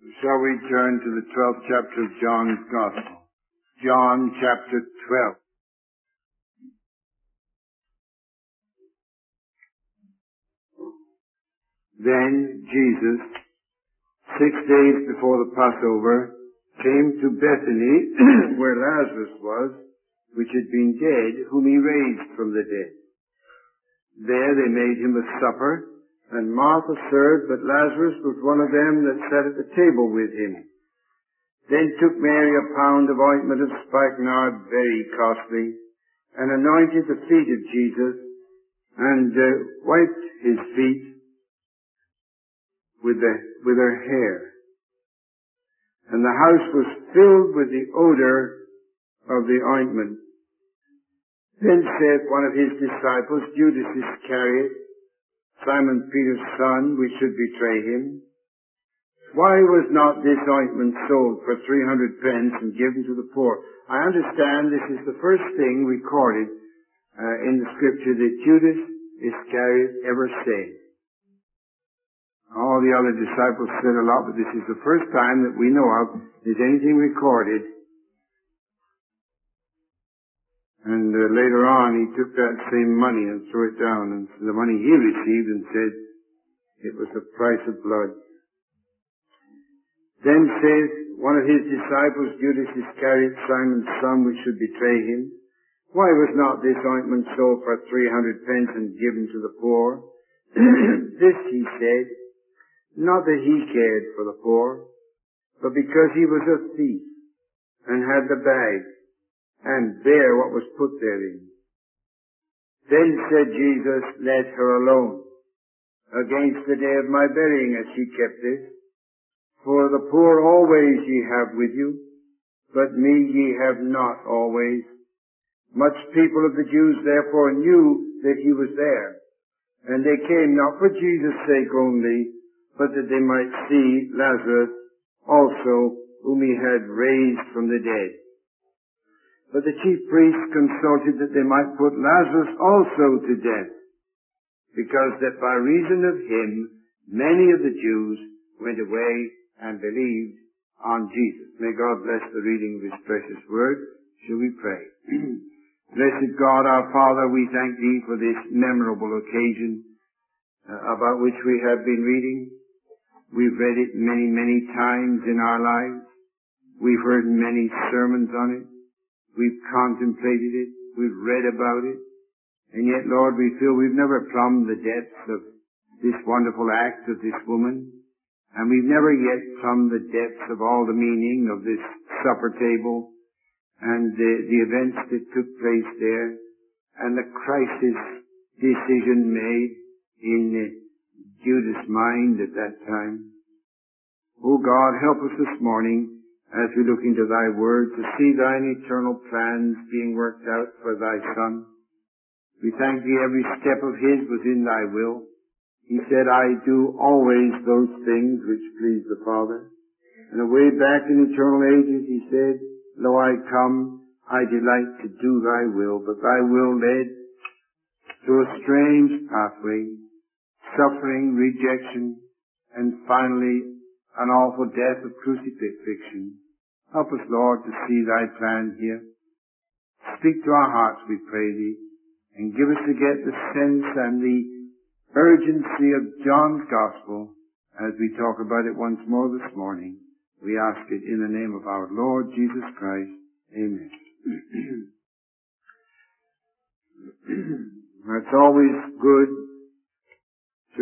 Shall we turn to the 12th chapter of John's Gospel? John chapter 12. Then Jesus, 6 days before the Passover, came to Bethany, where Lazarus was, which had been dead, whom he raised from the dead. There they made him a supper, and Martha served, but Lazarus was one of them that sat at the table with him. Then took Mary a pound of ointment of spikenard, very costly, and anointed the feet of Jesus, and wiped his feet with her hair. And the house was filled with the odor of the ointment. Then said one of his disciples, Judas Iscariot, Simon Peter's son, which should betray him, why was not this ointment sold for 300 pence and given to the poor? I understand this is the first thing recorded in the scripture that Judas Iscariot ever said. All the other disciples said a lot, but this is the first time that we know of is anything recorded. And later on, he took that same money and threw it down, and the money he received, and said it was the price of blood. Then says one of his disciples, Judas Iscariot, Simon's son, which should betray him, why was not this ointment sold for 300 pence and given to the poor? This he said, not that he cared for the poor, but because he was a thief, and had the bag, and bare what was put therein. Then said Jesus, let her alone. Against the day of my burying hath she kept this. For the poor always ye have with you, but me ye have not always. Much people of the Jews therefore knew that he was there. And they came not for Jesus' sake only, but that they might see Lazarus also, whom he had raised from the dead. But the chief priests consulted that they might put Lazarus also to death, because that by reason of him many of the Jews went away and believed on Jesus. May God bless the reading of his precious word. Shall we pray? Blessed God, our Father, we thank thee for this memorable occasion about which we have been reading. We've read it many, many times in our lives. We've heard many sermons on it. We've contemplated it. We've read about it. And yet, Lord, we feel we've never plumbed the depths of this wonderful act of this woman. And we've never yet plumbed the depths of all the meaning of this supper table and the events that took place there and the crisis decision made in Judas' mind at that time. Oh God, help us this morning as we look into thy word to see thine eternal plans being worked out for thy Son. We thank thee every step of his was in thy will. He said, I do always those things which please the Father. And away back in eternal ages he said, Lo, I come, I delight to do thy will, but thy will led through a strange pathway, suffering, rejection, and finally an awful death of crucifixion. Help us, Lord, to see thy plan here. Speak to our hearts, we pray thee, and give us to get the sense and the urgency of John's Gospel as we talk about it once more this morning. We ask it in the name of our Lord Jesus Christ. Amen. It's always good to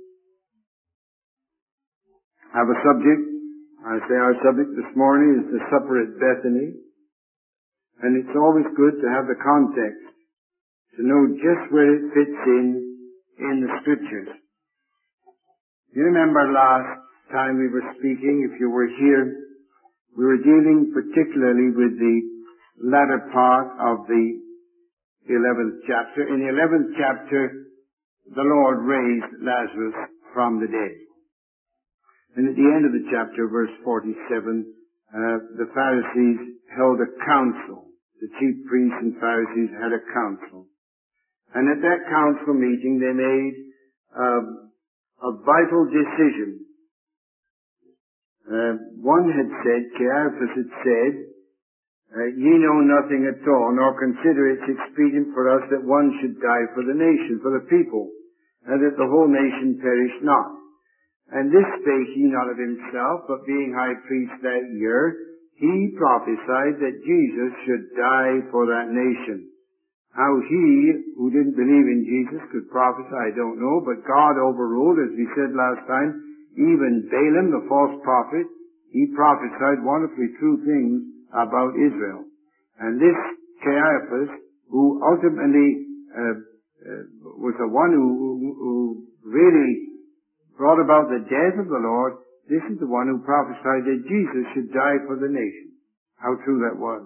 have a subject. I say our subject this morning is the supper at Bethany. And it's always good to have the context, to know just where it fits in the Scriptures. You remember last time we were speaking, if you were here, we were dealing particularly with the latter part of the 11th chapter. In the 11th chapter, the Lord raised Lazarus from the dead. And at the end of the chapter, verse 47, the Pharisees held a council. The chief priests and Pharisees had a council. And at that council meeting, they made a vital decision. One had said, Caiaphas had said, ye know nothing at all, nor consider it expedient for us that one should die for the nation, for the people, and that the whole nation perish not. And this spake he not of himself, but being high priest that year, he prophesied that Jesus should die for that nation. How he, who didn't believe in Jesus, could prophesy, I don't know, but God overruled, as we said last time, even Balaam, the false prophet, he prophesied wonderfully true things about Israel. And this Caiaphas, who ultimately was the one who really brought about the death of the Lord, this is the one who prophesied that Jesus should die for the nation. How true that was.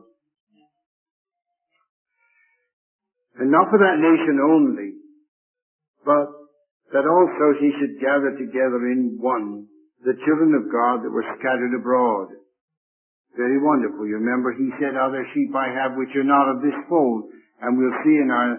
And not for that nation only, but that also he should gather together in one the children of God that were scattered abroad. Very wonderful. You remember he said, other sheep I have which are not of this fold. And we'll see in our,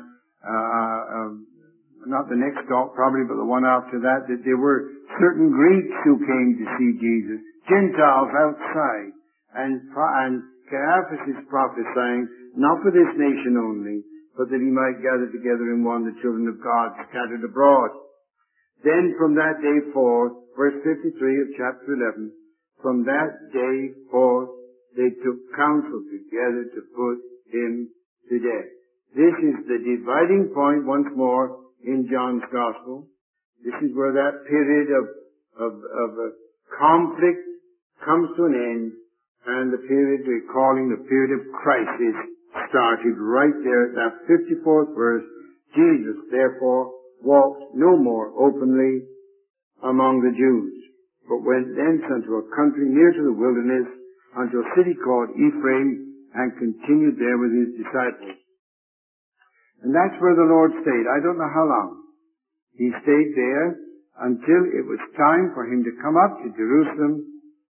not the next talk probably, but the one after that there were certain Greeks who came to see Jesus, Gentiles outside. And Caiaphas is prophesying, not for this nation only, but that he might gather together in one the children of God scattered abroad. Then from that day forth, verse 53 of chapter 11, from that day forth they took counsel together to put him to death. This is the dividing point once more in John's Gospel. This is where that period of conflict comes to an end, and the period we're calling the period of crisis started right there at that 54th verse. Jesus, therefore, walked no more openly among the Jews, but went thence unto a country near to the wilderness, unto a city called Ephraim, and continued there with his disciples. And that's where the Lord stayed. I don't know how long. He stayed there until it was time for him to come up to Jerusalem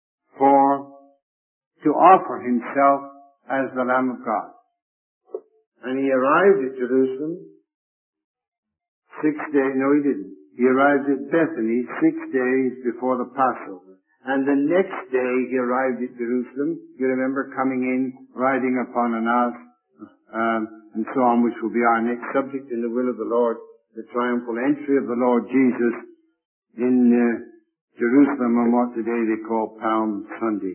to offer himself as the Lamb of God. And he arrived at Jerusalem 6 days, no he didn't. He arrived at Bethany 6 days before the Passover. And the next day he arrived at Jerusalem. You remember coming in, riding upon an ass, and so on, which will be our next subject in the will of the Lord, the triumphal entry of the Lord Jesus in Jerusalem on what today they call Palm Sunday.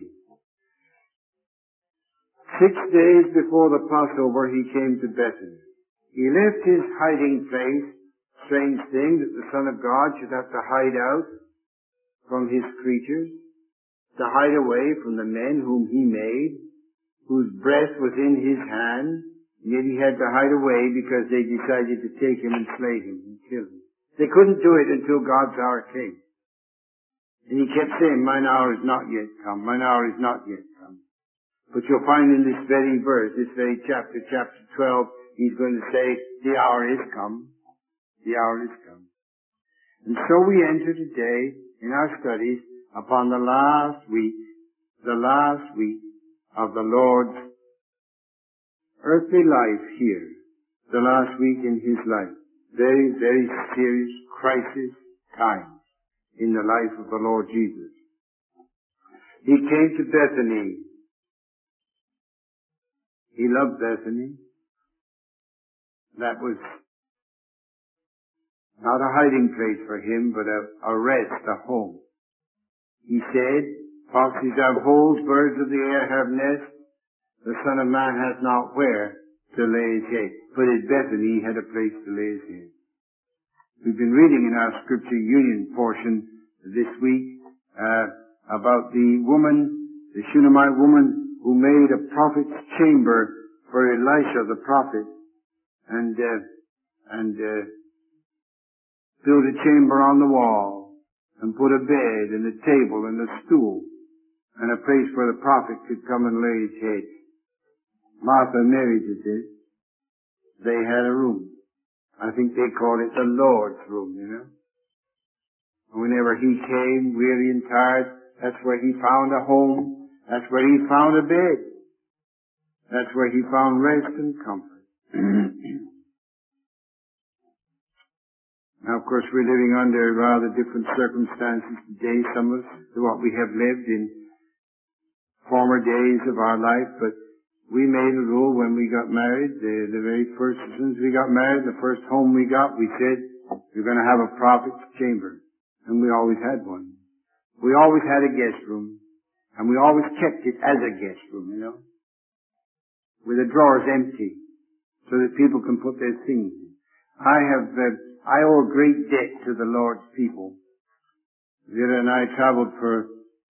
6 days before the Passover he came to Bethany. He left his hiding place. Strange thing that the Son of God should have to hide out from his creatures, to hide away from the men whom he made, whose breath was in his hand, yet he had to hide away because they decided to take him and slay him and kill him. They couldn't do it until God's hour came. And he kept saying, mine hour is not yet come, mine hour is not yet come. But you'll find in this very verse, this very chapter 12, he's going to say, the hour is come. The hour is come. And so we enter today in our studies upon the last week of the Lord's earthly life here. The last week in his life. Very, very serious crisis times in the life of the Lord Jesus. He came to Bethany. He loved Bethany. That was not a hiding place for him, but a rest, a home. He said, foxes have holes, birds of the air have nests, the Son of Man hath not where to lay his head. But at Bethany he had a place to lay his head. We've been reading in our Scripture Union portion this week about the woman, the Shunammite woman, who made a prophet's chamber for Elisha the prophet, and built a chamber on the wall, and put a bed and a table and a stool, and a place where the prophet could come and lay his head. Martha and Mary did this. They had a room. I think they called it the Lord's room, you know. Whenever he came, weary and tired, that's where he found a home. That's where he found a bed. That's where he found rest and comfort. Now, of course, we're living under rather different circumstances today, some of us, than what we have lived in former days of our life, but we made a rule when we got married, the very first, as soon as we got married, the first home we got, we said, we're going to have a prophet's chamber. And we always had one. We always had a guest room. And we always kept it as a guest room, you know, with the drawers empty so that people can put their things in. I owe a great debt to the Lord's people. Vera and I traveled for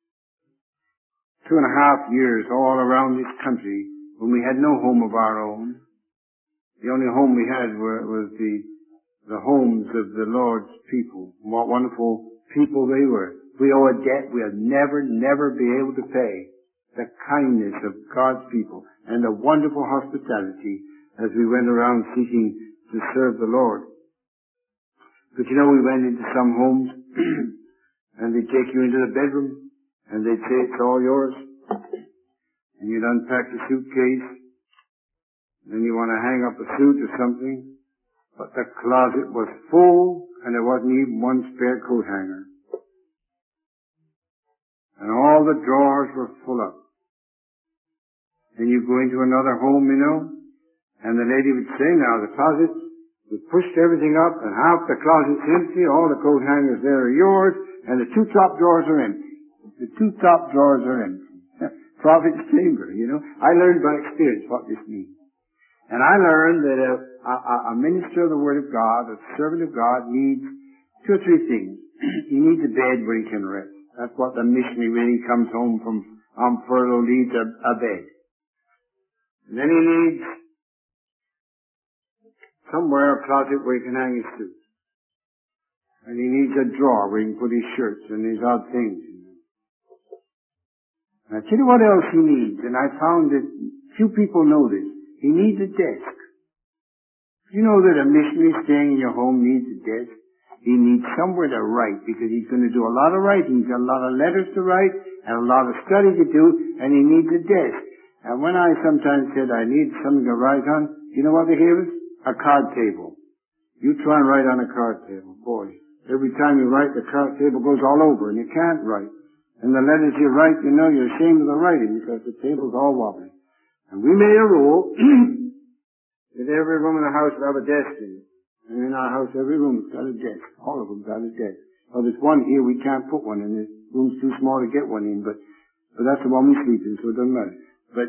2.5 years all around this country when we had no home of our own. The only home we had was the homes of the Lord's people. What wonderful people they were. We owe a debt we'll never be able to pay. The kindness of God's people and the wonderful hospitality as we went around seeking to serve the Lord. But you know, we went into some homes and they'd take you into the bedroom and they'd say, it's all yours. And you'd unpack your suitcase. Then you want to hang up a suit or something. But the closet was full and there wasn't even one spare coat hanger. And all the drawers were full up. Then you go into another home, you know, and the lady would say, now the closet, we pushed everything up and half the closet's empty, all the coat hangers there are yours, and the 2 top drawers are empty. The 2 top drawers are empty. Prophet's chamber, you know. I learned by experience what this means. And I learned that a minister of the Word of God, a servant of God, needs 2 or 3 things. He needs a bed where he can rest. That's what the missionary, when he comes home from on furlough, needs a bed. And then he needs somewhere a closet where he can hang his suit. And he needs a drawer where he can put his shirts and his odd things. And I tell you what else he needs, and I found that few people know this. He needs a desk. You know that a missionary staying in your home needs a desk? He needs somewhere to write because he's going to do a lot of writing. He's got a lot of letters to write and a lot of study to do, and he needs a desk. And when I sometimes said I need something to write on, you know what they gave us? A card table. You try and write on a card table. Boy, every time you write, the card table goes all over and you can't write. And the letters you write, you know, you're ashamed of the writing because the table's all wobbly. And we made a rule that every room in the house would have a desk in it. And in our house, every room's got a desk. All of them got a desk. Well, there's one here, we can't put one in. The room's too small to get one in, but that's the one we sleep in, so it doesn't matter. But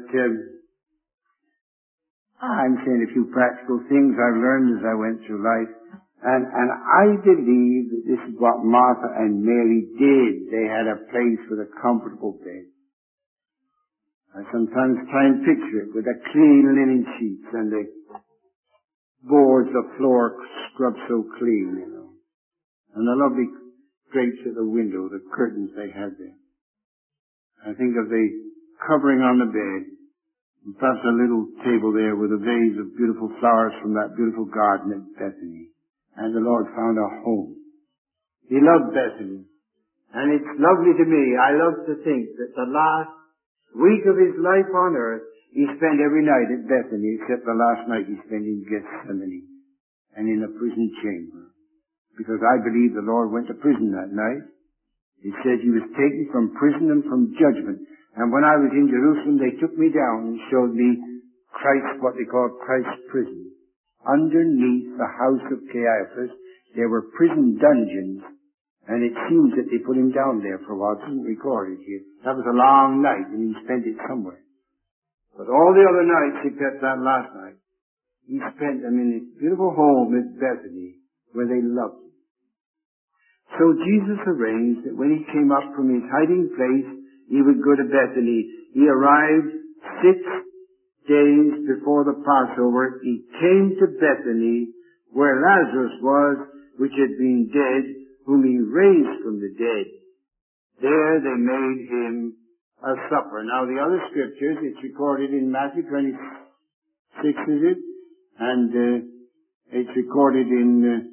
I'm saying a few practical things I've learned as I went through life. And I believe that this is what Martha and Mary did. They had a place with a comfortable bed. I sometimes try and picture it with the clean linen sheets and the boards, the floor scrubbed so clean, you know. And the lovely drapes at the window, the curtains they had there. I think of the covering on the bed, and perhaps a little table there with a vase of beautiful flowers from that beautiful garden at Bethany. And the Lord found a home. He loved Bethany. And it's lovely to me. I love to think that the last week of his life on earth, he spent every night at Bethany, except the last night he spent in Gethsemane and in the prison chamber. Because I believe the Lord went to prison that night. He said he was taken from prison and from judgment. And when I was in Jerusalem, they took me down and showed me Christ, what they call Christ's prison. Underneath the house of Caiaphas, there were prison dungeons. And it seems that they put him down there for a while. It isn't recorded here. That was a long night, and he spent it somewhere. But all the other nights, except that last night, he spent them in his beautiful home at Bethany, where they loved him. So Jesus arranged that when he came up from his hiding place, he would go to Bethany. He arrived 6 days before the Passover. He came to Bethany, where Lazarus was, which had been dead, whom he raised from the dead. There they made him a supper. Now the other scriptures, it's recorded in Matthew 26, is it? And it's recorded in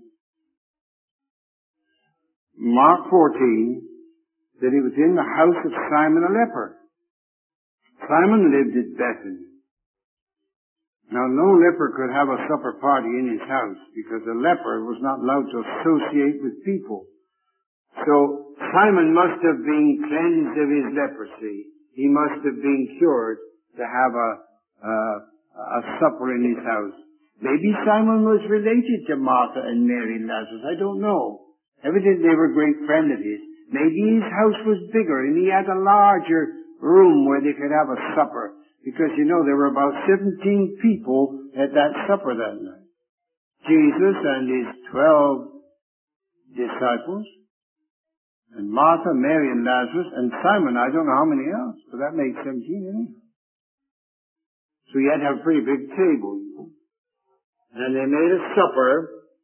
Mark 14 that it was in the house of Simon a leper. Simon lived at Bethany. Now no leper could have a supper party in his house because a leper was not allowed to associate with people. So Simon must have been cleansed of his leprosy. he must have been cured to have a supper in his house. Maybe Simon was related to Martha and Mary and Lazarus. I don't know. Evidently they were great friends of his. Maybe his house was bigger and he had a larger room where they could have a supper. Because, there were about 17 people at that supper that night. Jesus and his 12 disciples, and Martha, Mary, and Lazarus, and Simon. I don't know how many else, but that makes 17 anyhow. So you had to have a pretty big table. And they made a supper,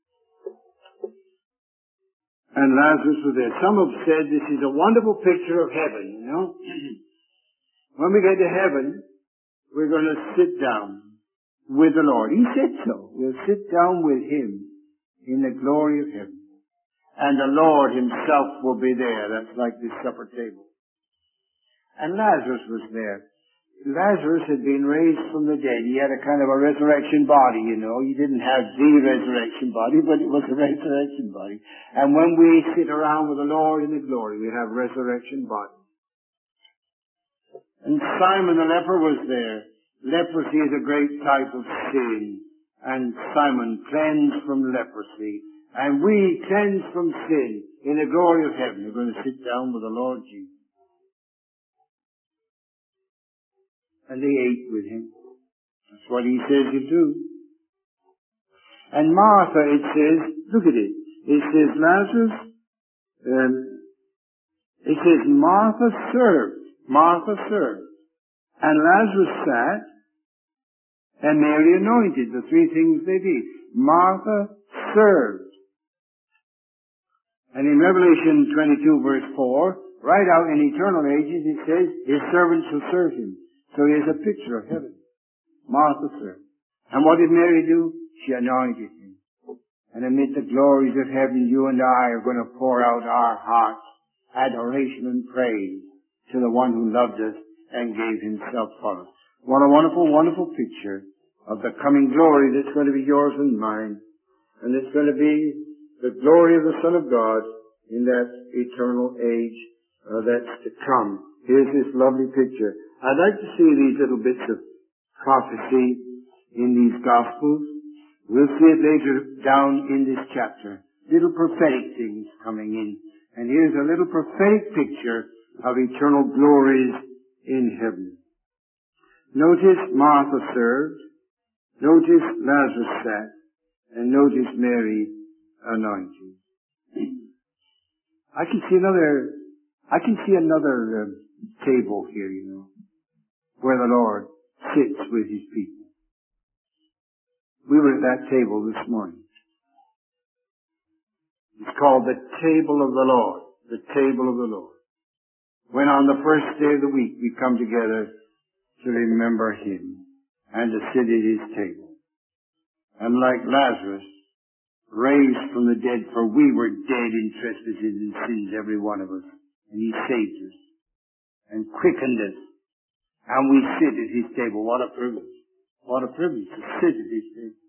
and Lazarus was there. Some have said this is a wonderful picture of heaven, When we get to heaven, we're going to sit down with the Lord. He said so. We'll sit down with Him in the glory of heaven. And the Lord Himself will be there. That's like this supper table. And Lazarus was there. Lazarus had been raised from the dead. He had a kind of a resurrection body, He didn't have the resurrection body, but it was a resurrection body. And when we sit around with the Lord in the glory, we have resurrection body. And Simon the leper was there. Leprosy is a great type of sin. And Simon cleansed from leprosy. And we cleansed from sin in the glory of heaven. We're going to sit down with the Lord Jesus. And they ate with Him. That's what He says to do. And Martha, it says, look at it. It says Lazarus, it says Martha served. Martha served. And Lazarus sat, and Mary anointed. The three things they did. Martha served. And in Revelation 22 verse 4, right out in eternal ages, it says, His servants shall serve Him. So here's a picture of heaven. Martha served. And what did Mary do? She anointed Him. And amid the glories of heaven, you and I are going to pour out our hearts, adoration and praise to the one who loved us and gave Himself for us. What a wonderful, wonderful picture of the coming glory that's going to be yours and mine. And it's going to be the glory of the Son of God in that eternal age that's to come. Here's this lovely picture. I'd like to see these little bits of prophecy in these Gospels. We'll see it later down in this chapter. Little prophetic things coming in. And here's a little prophetic picture of eternal glories in heaven. Notice Martha served. Notice Lazarus sat. And notice Mary anointed. I can see another table here, where the Lord sits with His people. We were at that table this morning. It's called the table of the Lord. The table of the Lord. When on the first day of the week we come together to remember Him and to sit at His table. And like Lazarus, raised from the dead, for we were dead in trespasses and sins, every one of us. And He saved us and quickened us. And we sit at His table. What a privilege. What a privilege to sit at His table.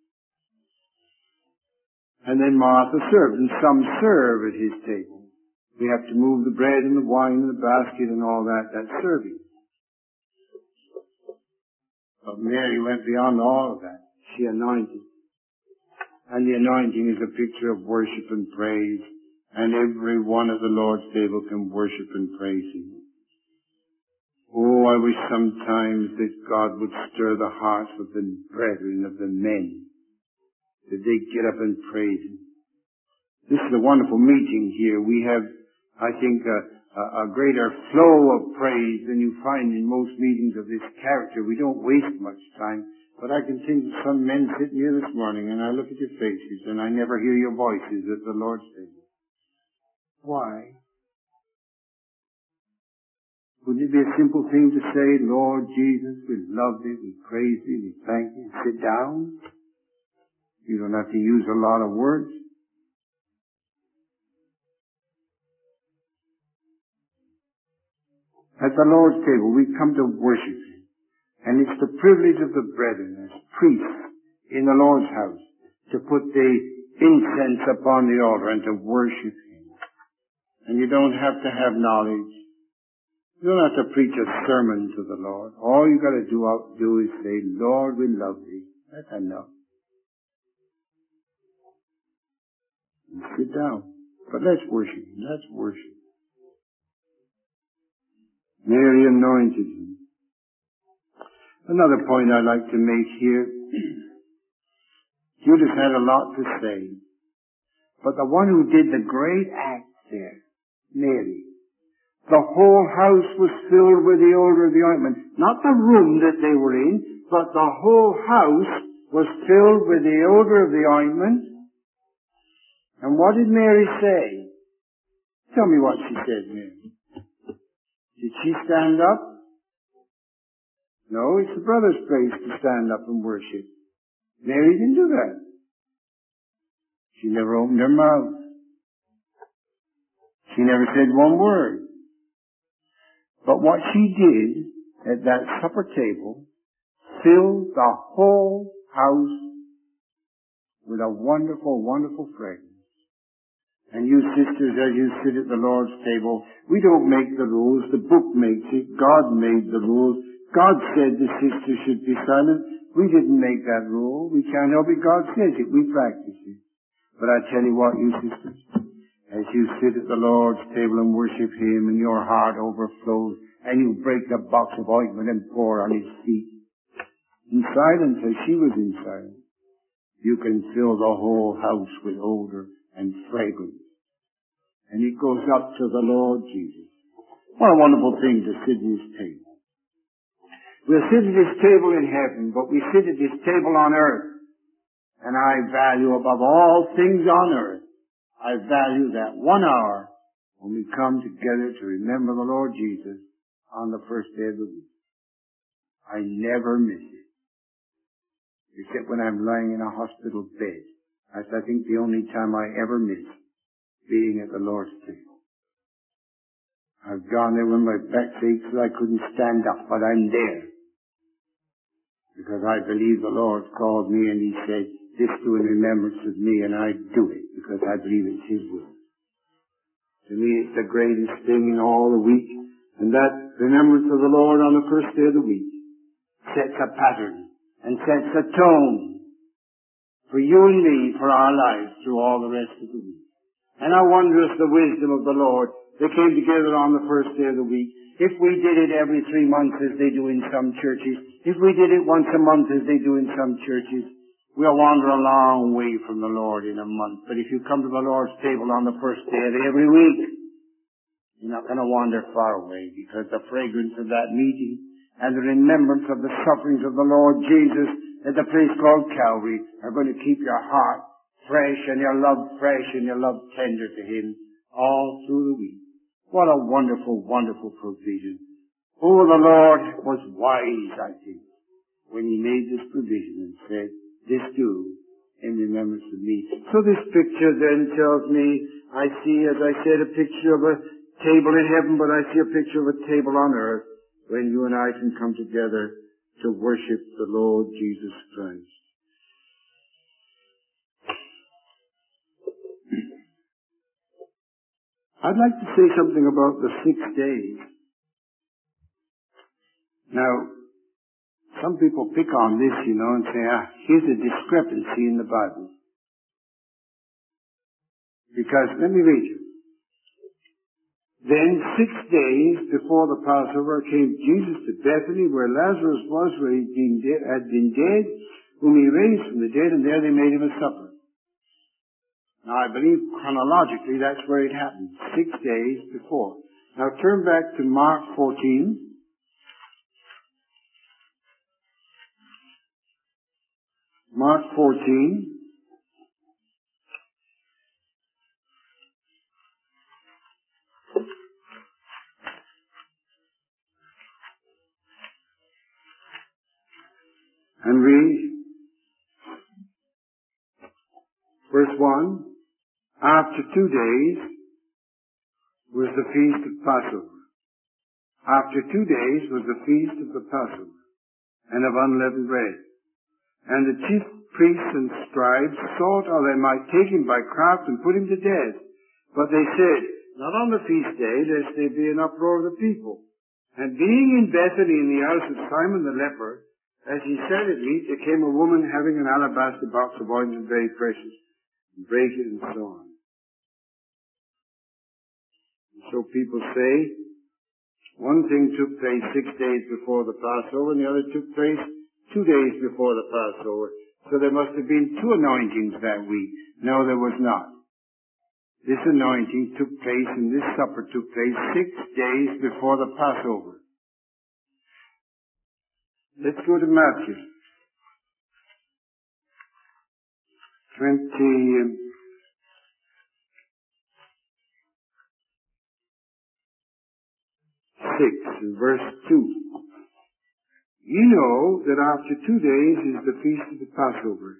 And then Martha served, and some serve at His table. We have to move the bread and the wine and the basket and all that. That's serving. But Mary went beyond all of that. She anointed. And the anointing is a picture of worship and praise. And every one at the Lord's table can worship and praise Him. Oh, I wish sometimes that God would stir the hearts of the brethren, of the men, that they get up and praise Him. This is a wonderful meeting here. We have, I think, a greater flow of praise than you find in most meetings of this character. We don't waste much time. But I can think of some men sitting here this morning, and I look at your faces, and I never hear your voices at the Lord's table. Why? Wouldn't it be a simple thing to say, Lord Jesus, we love Thee, we praise Thee, we thank Thee, sit down? You don't have to use a lot of words. At the Lord's table, we come to worship Him. And it's the privilege of the brethren as priests in the Lord's house to put the incense upon the altar and to worship Him. And you don't have to have knowledge. You don't have to preach a sermon to the Lord. All you got to do is say, Lord, we love thee. That's enough. And sit down. But let's worship him. Let's worship. Mary anointed him. Another point I'd like to make here. Judas had a lot to say. But the one who did the great act there, Mary, the whole house was filled with the odor of the ointment. Not the room that they were in, but the whole house was filled with the odor of the ointment. And what did Mary say? Tell me what she said, Mary. Did she stand up? No, it's the brother's place to stand up and worship. Mary didn't do that. She never opened her mouth. She never said one word. But what she did at that supper table filled the whole house with a wonderful, wonderful fragrance. And you sisters, as you sit at the Lord's table, we don't make the rules. The book makes it. God made the rules. God said the sisters should be silent. We didn't make that rule. We can't help it. God says it. We practice it. But I tell you what, you sisters, as you sit at the Lord's table and worship him and your heart overflows and you break the box of ointment and pour on his feet, in silence as she was in silence, you can fill the whole house with odor and fragrance. And it goes up to the Lord Jesus. What a wonderful thing to sit at his table. We'll sit at his table in heaven, but we sit at his table on earth. And I value above all things on earth, I value that 1 hour when we come together to remember the Lord Jesus on the first day of the week. I never miss it. Except when I'm lying in a hospital bed. That's, I think, the only time I ever miss being at the Lord's table. I've gone there when my back aches so I couldn't stand up, but I'm there. Because I believe the Lord called me and he said, this do in remembrance of me, and I do it because I believe it's his will. To me, it's the greatest thing in all the week, and that remembrance of the Lord on the first day of the week sets a pattern and sets a tone for you and me, for our lives through all the rest of the week. And I wonder if the wisdom of the Lord, they came together on the first day of the week. If we did it every 3 months as they do in some churches, if we did it once a month as they do in some churches, we'll wander a long way from the Lord in a month. But if you come to the Lord's table on the first day of every week, you're not going to wander far away, because the fragrance of that meeting and the remembrance of the sufferings of the Lord Jesus at the place called Calvary are going to keep your heart fresh and your love fresh and your love tender to him all through the week. What a wonderful, wonderful provision. Oh, the Lord was wise, I think, when he made this provision and said, this do in remembrance of me. So this picture then tells me, I see, as I said, a picture of a table in heaven, but I see a picture of a table on earth when you and I can come together to worship the Lord Jesus Christ. I'd like to say something about the 6 days. Now, some people pick on this, and say, here's a discrepancy in the Bible. Because, let me read you. Then 6 days before the Passover came Jesus to Bethany, where Lazarus was, where he had been dead, whom he raised from the dead, and there they made him a supper. Now, I believe chronologically that's where it happened, 6 days before. Now, turn back to Mark 14. Mark 14. And read verse 1. After 2 days was the feast of Passover. After 2 days was the feast of the Passover and of unleavened bread. And the chief priests and scribes sought how they might take him by craft and put him to death. But they said, not on the feast day, lest there be an uproar of the people. And being in Bethany in the house of Simon the leper, as he sat at meat, there came a woman having an alabaster box of ointment very precious, and brake it and so on. And so people say, one thing took place 6 days before the Passover, and the other took place 2 days before the Passover. So there must have been 2 anointings that week. No, there was not. This anointing took place and this supper took place 6 days before the Passover. Let's go to Matthew 26 and verse 2. You know that after 2 days is the feast of the Passover.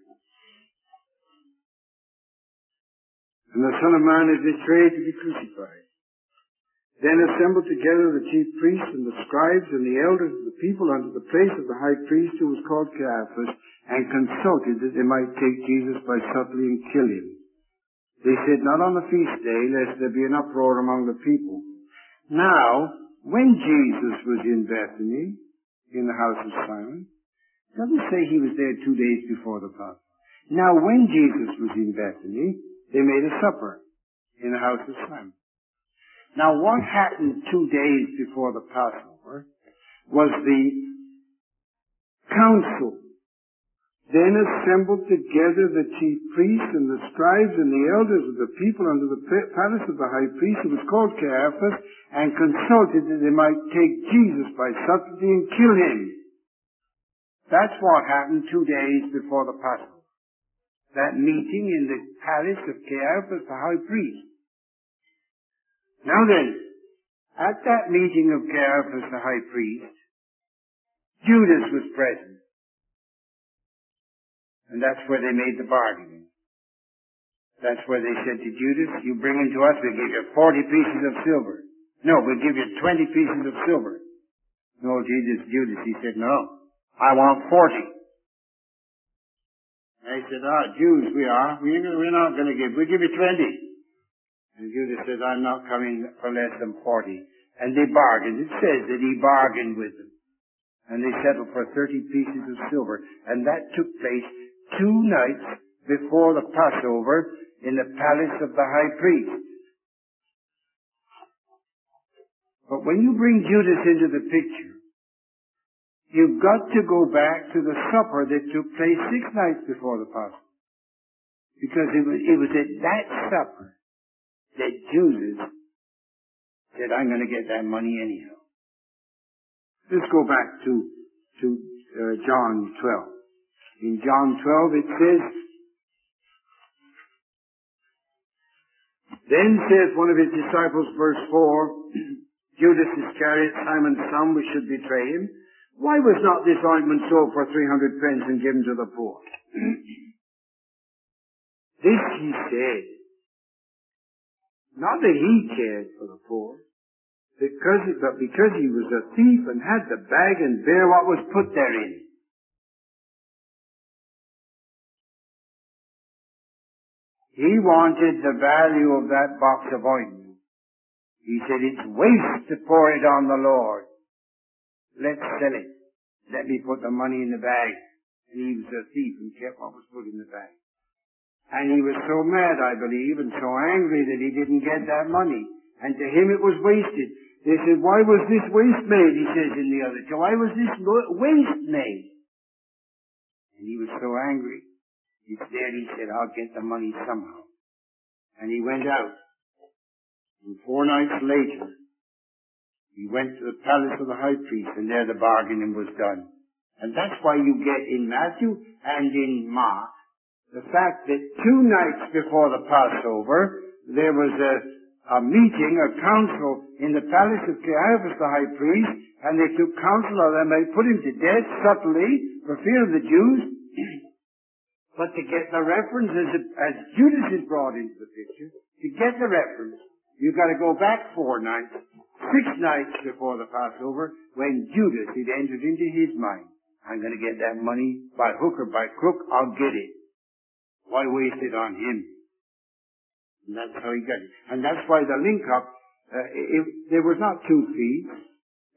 And the Son of Man is betrayed to be crucified. Then assembled together the chief priests and the scribes and the elders of the people unto the place of the high priest, who was called Caiaphas, and consulted that they might take Jesus by subtlety and kill him. They said, not on the feast day, lest there be an uproar among the people. Now, when Jesus was in Bethany, in the house of Simon, it doesn't say he was there 2 days before the Passover. Now, when Jesus was in Bethany, they made a supper in the house of Simon. Now, what happened 2 days before the Passover was the council then assembled together the chief priests and the scribes and the elders of the people under the palace of the high priest, who was called Caiaphas, and consulted that they might take Jesus by subtlety and kill him. That's what happened 2 days before the Passover. That meeting in the palace of Caiaphas, the high priest. Now then, at that meeting of Caiaphas, the high priest, Judas was present. And that's where they made the bargain. That's where they said to Judas, you bring him to us, we'll give you 40 pieces of silver. No, we'll give you 20 pieces of silver. No, Judas, he said, no, I want 40. They said, Jews we are. We're not going to give. We'll give you 20. And Judas said, I'm not coming for less than 40. And they bargained. It says that he bargained with them. And they settled for 30 pieces of silver. And that took place 2 nights before the Passover in the palace of the high priest. But when you bring Judas into the picture, you've got to go back to the supper that took place 6 nights before the Passover. Because it was at that supper that Judas said, I'm going to get that money anyhow. Let's go back to John 12. In John 12 it says, then says one of his disciples, verse 4, Judas Iscariot, Simon's son, which should betray him, why was not this ointment sold for 300 pence and given to the poor? This he said, not that he cared for the poor, but because he was a thief and had the bag and bare what was put therein. He wanted the value of that box of ointment. He said, it's waste to pour it on the Lord. Let's sell it. Let me put the money in the bag. And he was a thief and kept what was put in the bag. And he was so mad, I believe, and so angry that he didn't get that money. And to him it was wasted. They said, why was this waste made? He says in the other. Why was this waste made? And he was so angry. Instead, he said, I'll get the money somehow. And he went out. And 4 nights later, he went to the palace of the high priest, and there the bargaining was done. And that's why you get in Matthew and in Mark the fact that 2 nights before the Passover, there was a meeting, a council in the palace of Caiaphas the high priest, and they took counsel of them. They put him to death subtly for fear of the Jews. But to get the reference, as Judas is brought into the picture, to get the reference, you've got to go back 4 nights, 6 nights before the Passover, when Judas had entered into his mind, I'm going to get that money by hook or by crook, I'll get it. Why waste it on him? And that's how he got it. And that's why the link-up, there was not 2 thieves.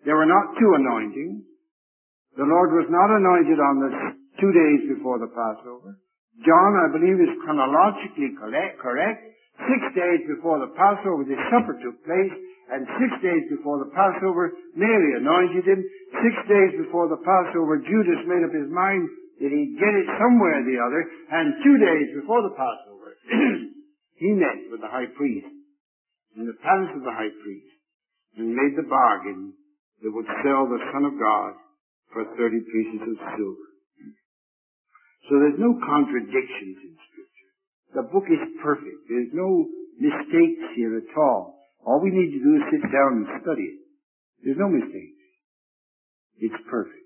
There were not two anointings. The Lord was not anointed on the 2 days before the Passover. John, I believe, is chronologically correct. 6 days before the Passover, the supper took place, and 6 days before the Passover, Mary anointed him. 6 days before the Passover, Judas made up his mind that he'd get it somewhere or the other, and 2 days before the Passover, he met with the high priest in the palace of the high priest and made the bargain that would sell the Son of God for 30 pieces of silver. So there's no contradictions in Scripture. The book is perfect. There's no mistakes here at all. All we need to do is sit down and study it. There's no mistakes. It's perfect.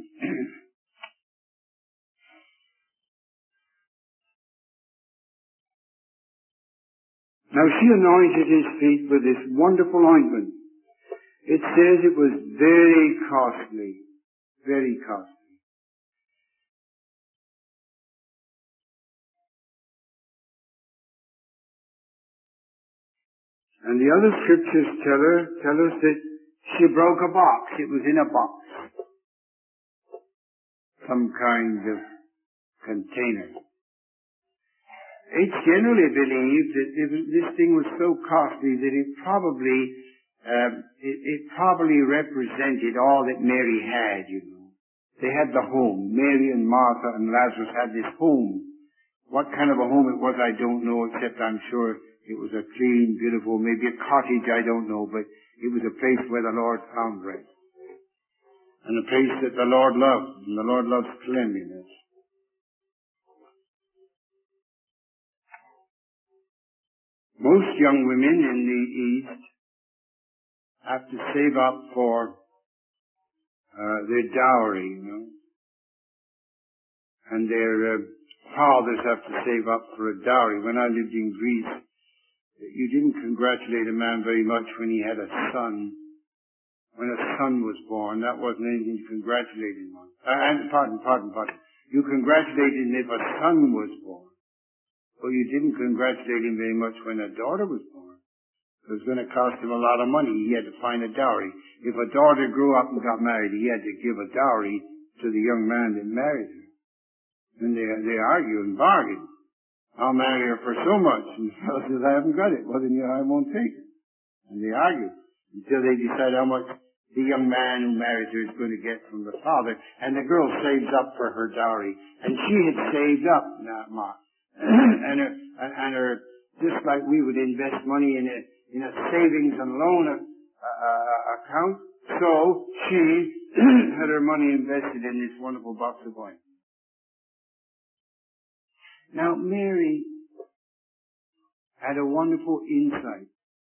Now she anointed his feet with this wonderful ointment. It says it was very costly. Very costly. And the other scriptures tell us that she broke a box. It was in a box. Some kind of container. It's generally believed that this thing was so costly that it probably represented all that Mary had, you know. They had the home. Mary and Martha and Lazarus had this home. What kind of a home it was, I don't know, except I'm sure it was a clean, beautiful, maybe a cottage, I don't know, but it was a place where the Lord found rest. And a place that the Lord loved, and the Lord loves cleanliness. Most young women in the East have to save up for their dowry, you know. And their fathers have to save up for a dowry. When I lived in Greece, you didn't congratulate a man very much when he had a son. When a son was born, that wasn't anything to congratulate him on. Pardon. You congratulated him if a son was born. But you didn't congratulate him very much when a daughter was born. It was going to cost him a lot of money. He had to find a dowry. If a daughter grew up and got married, he had to give a dowry to the young man that married her. And they argue and bargain. I'll marry her for so much. And the fellow says, I haven't got it. Well, then I won't take her. And they argue until they decide how much the young man who marries her is going to get from the father. And the girl saves up for her dowry. And she had saved up, and her, just like we would invest money in a savings and loan account, so she had her money invested in this wonderful box of wine. Now, Mary had a wonderful insight.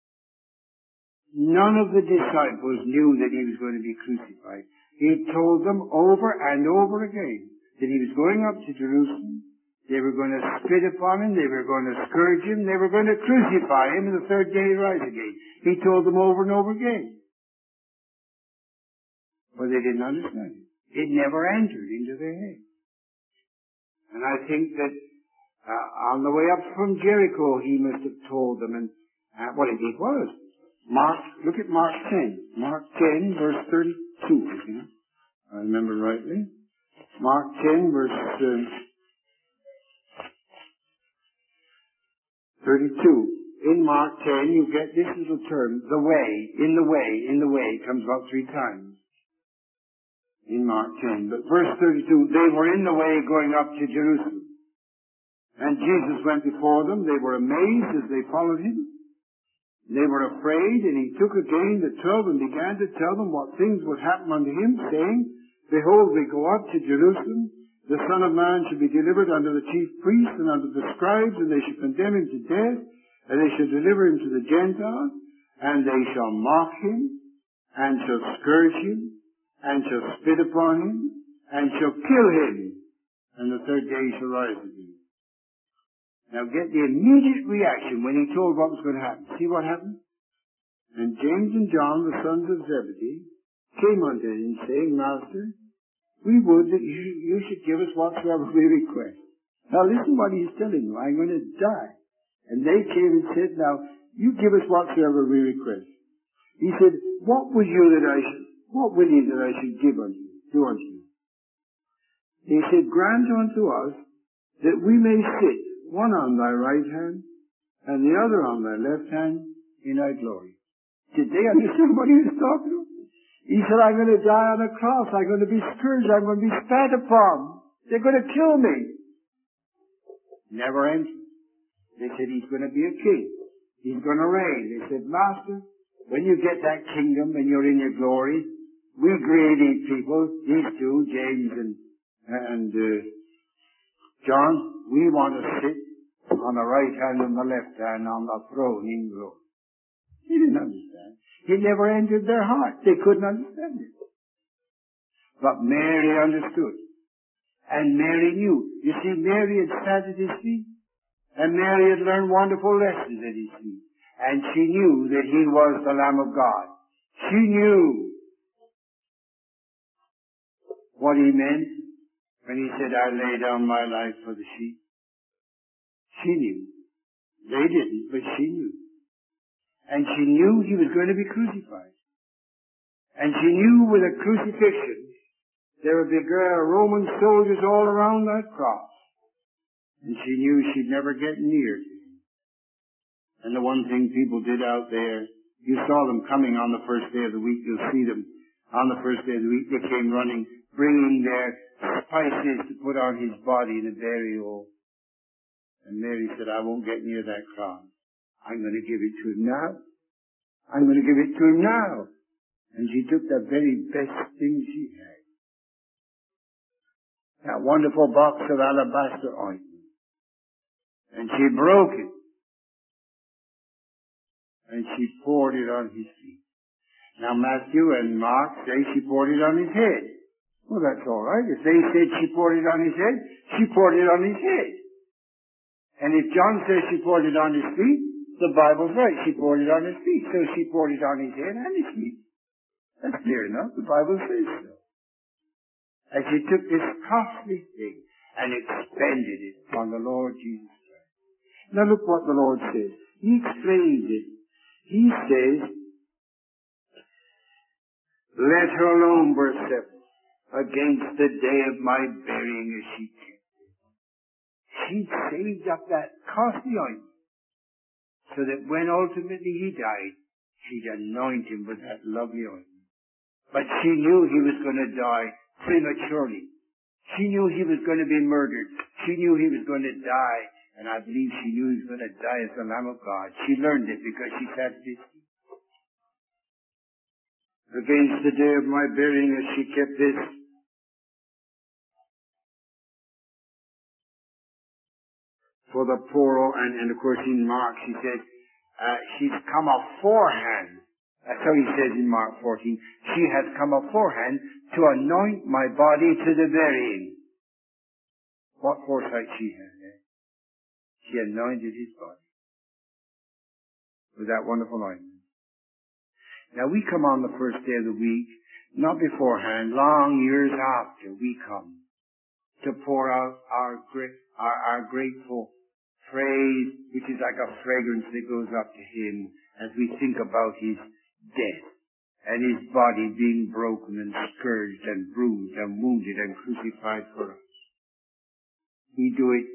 None of the disciples knew that he was going to be crucified. He told them over and over again that he was going up to Jerusalem. They were going to spit upon him. They were going to scourge him. They were going to crucify him, and the third day he'd rise again. He told them over and over again. But they didn't understand it. It never entered into their head. And I think that on the way up from Jericho, he must have told them, and what it was. Look at Mark 10. Mark 10, verse 32, isn't it? I remember rightly. Mark 10, verse 32. In Mark 10, you get this little term, the way, in the way, comes about 3 times. In Mark 10. But verse 32, they were in the way going up to Jerusalem. And Jesus went before them. They were amazed as they followed him. They were afraid, and he took again the 12 and began to tell them what things would happen unto him, saying, Behold, we go up to Jerusalem. The Son of Man shall be delivered unto the chief priests and unto the scribes, and they shall condemn him to death, and they shall deliver him to the Gentiles, and they shall mock him, and shall scourge him, and shall spit upon him, and shall kill him, and the third day he shall rise again. Now get the immediate reaction when he told what was going to happen. See what happened? And James and John, the sons of Zebedee, came unto him, saying, Master, we would that you should give us whatsoever we request. Now listen what he's telling them. I'm going to die. And they came and said, Now, you give us whatsoever we request. He said, What would you that I should what will ye that I should do unto you? He said, grant unto us that we may sit, one on thy right hand, and the other on thy left hand, in thy glory. Did they understand what he was talking about? He said, I'm going to die on a cross. I'm going to be scourged. I'm going to be spat upon. They're going to kill me. Never entered. They said, he's going to be a king. He's going to reign. They said, Master, when you get that kingdom and you're in your glory, we're greedy people, these two, James and John, we want to sit on the right hand and the left hand on the throne in glory. He didn't understand. It never entered their heart. They couldn't understand it. But Mary understood. And Mary knew. You see, Mary had sat at his feet. And Mary had learned wonderful lessons at his feet. And she knew that he was the Lamb of God. She knew what he meant when he said, I lay down my life for the sheep. She knew. They didn't, but she knew. And she knew he was going to be crucified. And she knew with a crucifixion, there would be Roman soldiers all around that cross. And she knew she'd never get near to him. And the one thing people did out there, you saw them coming on the first day of the week. You'll see them on the first day of the week. They came running, bringing their spices to put on his body in a burial. And Mary said, I won't get near that cross. I'm going to give it to him now. I'm going to give it to him now. And she took the very best thing she had. That wonderful box of alabaster ointment. And she broke it. And she poured it on his feet. Now Matthew and Mark say she poured it on his head. Well, that's all right. If they said she poured it on his head, she poured it on his head. And if John says she poured it on his feet, the Bible's right. She poured it on his feet. So she poured it on his head and his feet. That's clear enough. The Bible says so. And she took this costly thing and expended it on the Lord Jesus Christ. Now look what the Lord says. He explains it. He says, let her alone, verse 7, against the day of my burying as she kept it. She'd saved up that costly ointment so that when ultimately he died, she'd anoint him with that lovely ointment. But she knew he was going to die prematurely. She knew he was going to be murdered. She knew he was going to die. And I believe she knew he was going to die as the Lamb of God. She learned it because she sat at his feet. Against the day of my burying as she kept this. For the poor, and of course in Mark she said, she's come aforehand. That's how he says in Mark 14. She has come aforehand to anoint my body to the burying. What foresight she had there. She anointed his body with that wonderful ointment. Now we come on the first day of the week, not beforehand, long years after we come to pour out our grateful praise, which is like a fragrance that goes up to him as we think about his death and his body being broken and scourged and bruised and wounded and crucified for us. We do it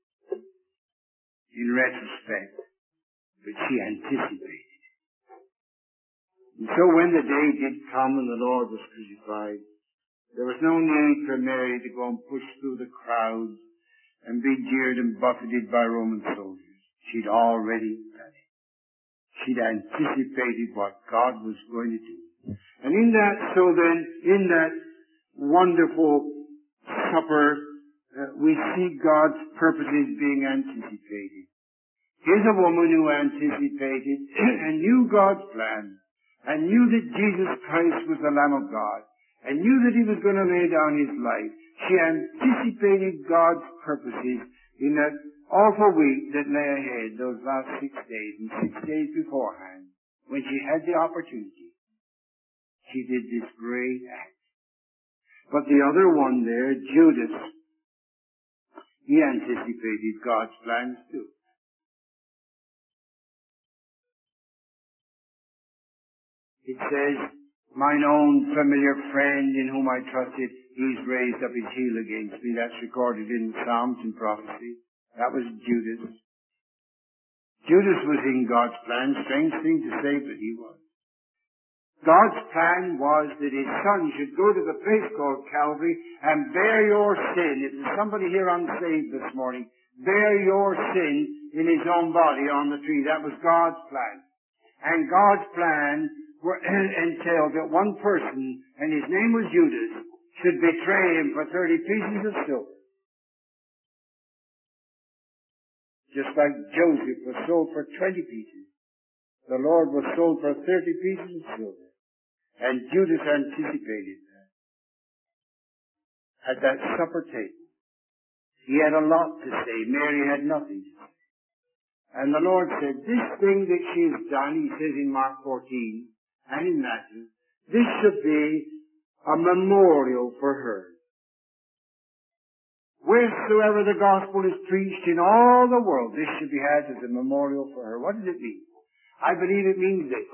in retrospect, but she anticipated. And so when the day did come and the Lord was crucified, there was no need for Mary to go and push through the crowds and be jeered and buffeted by Roman soldiers. She'd already done it. She'd anticipated what God was going to do. And in that wonderful supper, we see God's purposes being anticipated. Here's a woman who anticipated and knew God's plan and knew that Jesus Christ was the Lamb of God and knew that he was going to lay down his life. She anticipated God's purposes in that awful week that lay ahead, those last 6 days, and 6 days beforehand, when she had the opportunity, she did this great act. But the other one there, Judas, he anticipated God's plans too. It says, Mine own familiar friend in whom I trusted, he's raised up his heel against me. That's recorded in the Psalms and prophecy. That was Judas. Judas was in God's plan. Strange thing to say, but he was. God's plan was that his son should go to the place called Calvary and bear your sin. If there's somebody here unsaved this morning, bear your sin in his own body on the tree. That was God's plan. And God's plan entailed that one person, and his name was Judas, should betray him for 30 pieces of silver. Just like Joseph was sold for 20 pieces, the Lord was sold for 30 pieces of silver. And Judas anticipated that. At that supper table, he had a lot to say. Mary had nothing to say. And the Lord said, this thing that she has done, he says in Mark 14 and in Matthew, this should be a memorial for her. Wheresoever the gospel is preached in all the world, this should be had as a memorial for her. What does it mean? I believe it means this.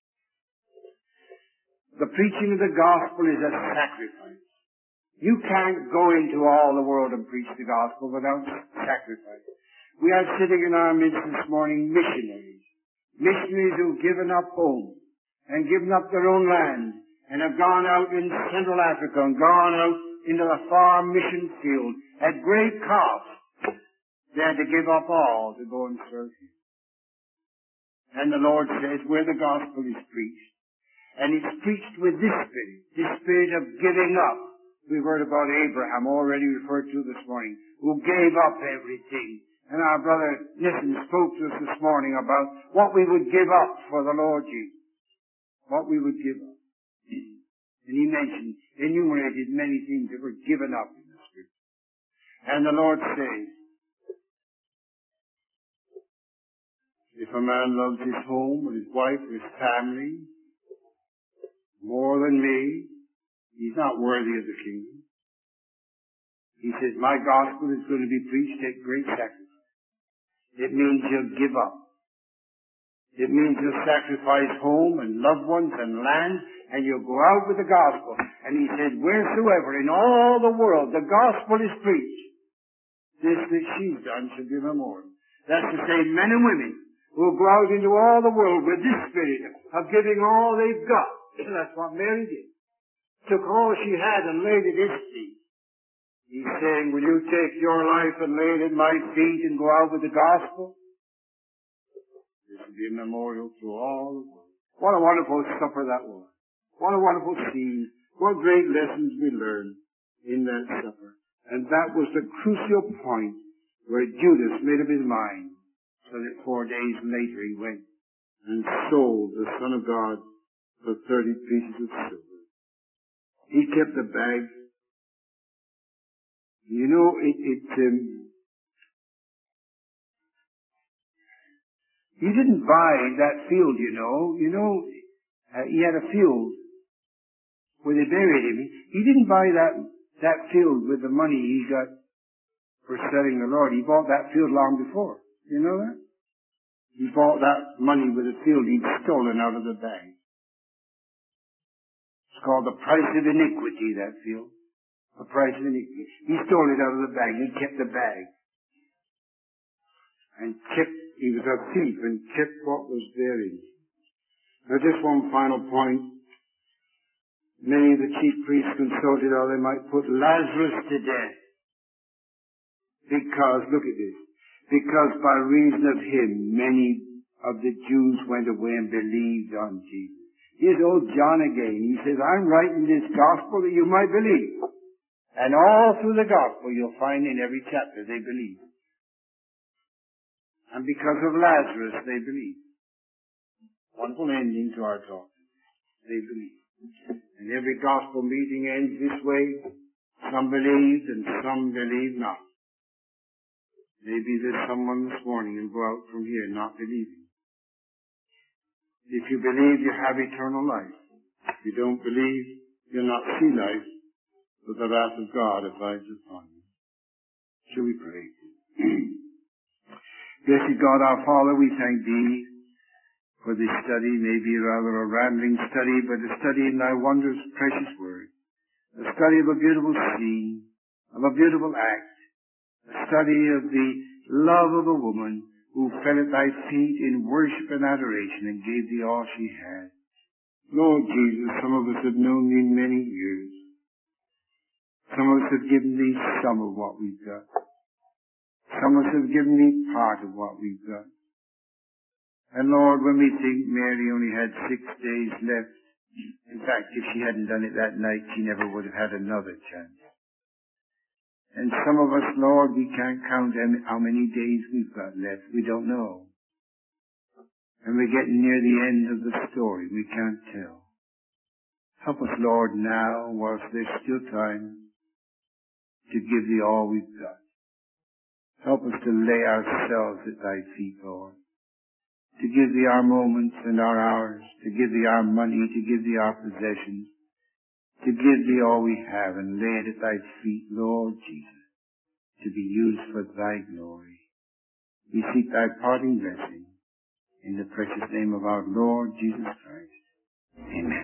The preaching of the gospel is a sacrifice. You can't go into all the world and preach the gospel without sacrifice. We have sitting in our midst this morning missionaries. Missionaries who've given up home and given up their own land and have gone out in Central Africa and gone out into the far mission field at great cost. They had to give up all to go and serve Him. And the Lord says, where the gospel is preached, and it's preached with this spirit of giving up. We've heard about Abraham, already referred to this morning, who gave up everything. And our brother Nissen spoke to us this morning about what we would give up for the Lord Jesus. What we would give up. And he enumerated many things that were given up in the Scripture. And the Lord says, if a man loves his home or his wife or his family more than me, he's not worthy of the kingdom. He says, my gospel is going to be preached at great sacrifice. It means you'll give up. It means you'll sacrifice home and loved ones and land, and you'll go out with the gospel. And he said, wheresoever in all the world the gospel is preached, this that she's done should be memorial. That's to say, men and women who will go out into all the world with this spirit of giving all they've got. That's what Mary did. Took all she had and laid it at his feet. He's saying, will you take your life and lay it at my feet and go out with the gospel? This will be a memorial to all the world. What a wonderful supper that was. What a wonderful scene. What great lessons we learned in that supper. And that was the crucial point where Judas made up his mind, so that 4 days later he went and sold the Son of God for 30 pieces of silver. He kept the bag. You know, he didn't buy that field, you know. He had a field where they buried him. He didn't buy that field with the money he got for selling the Lord. He bought that field long before. You know that? He bought that money with the field he'd stolen out of the bag. It's called the price of iniquity, that field. The price of iniquity. He stole it out of the bag. He kept the bag. And he was a thief and kept what was therein. Now just one final point. Many of the chief priests consulted how they might put Lazarus to death. Because, look at this, because by reason of him, many of the Jews went away and believed on Jesus. Here's old John again. He says, I'm writing this gospel that you might believe. And all through the gospel you'll find in every chapter they believe. And because of Lazarus they believe. Wonderful ending to our talk. They believe. And every gospel meeting ends this way. Some believed and some believe not. Maybe there's someone this morning who'll go out from here not believing. If you believe, you have eternal life. If you don't believe, you'll not see life, but the wrath of God abides upon you. Shall we pray? Blessed God our Father, we thank Thee For this study may be rather a rambling study, but a study in thy wondrous, precious word. A study of a beautiful scene, of a beautiful act. A study of the love of a woman who fell at thy feet in worship and adoration and gave thee all she had. Lord Jesus, some of us have known thee many years. Some of us have given thee some of what we've got. Some of us have given thee part of what we've got. And Lord, when we think Mary only had 6 days left, in fact, if she hadn't done it that night, she never would have had another chance. And some of us, Lord, we can't count how many days we've got left. We don't know. And we're getting near the end of the story. We can't tell. Help us, Lord, now, whilst there's still time, to give thee all we've got. Help us to lay ourselves at thy feet, Lord. To give thee our moments and our hours, to give thee our money, to give thee our possessions, to give thee all we have and lay it at thy feet, Lord Jesus, to be used for thy glory. We seek thy parting blessing in the precious name of our Lord Jesus Christ. Amen.